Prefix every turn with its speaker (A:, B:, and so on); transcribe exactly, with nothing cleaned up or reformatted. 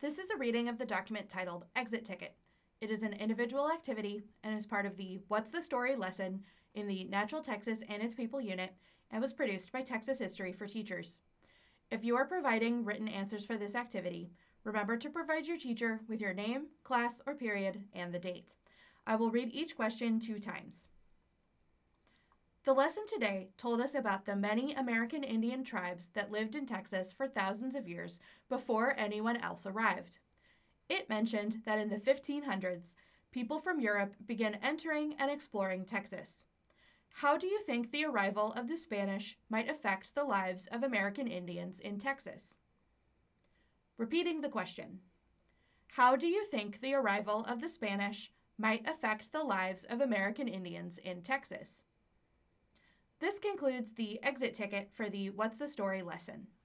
A: This is a reading of the document titled Exit Ticket. It is an individual activity and is part of the What's the Story lesson in the Natural Texas and Its People unit and was produced by Texas History for Teachers. If you are providing written answers for this activity, remember to provide your teacher with your name, class, or period, and the date. I will read each question two times. The lesson today told us about the many American Indian tribes that lived in Texas for thousands of years before anyone else arrived. It mentioned that in the fifteen hundreds, people from Europe began entering and exploring Texas. How do you think the arrival of the Spanish might affect the lives of American Indians in Texas? Repeating the question. How do you think the arrival of the Spanish might affect the lives of American Indians in Texas? This concludes the exit ticket for the What's the Story lesson.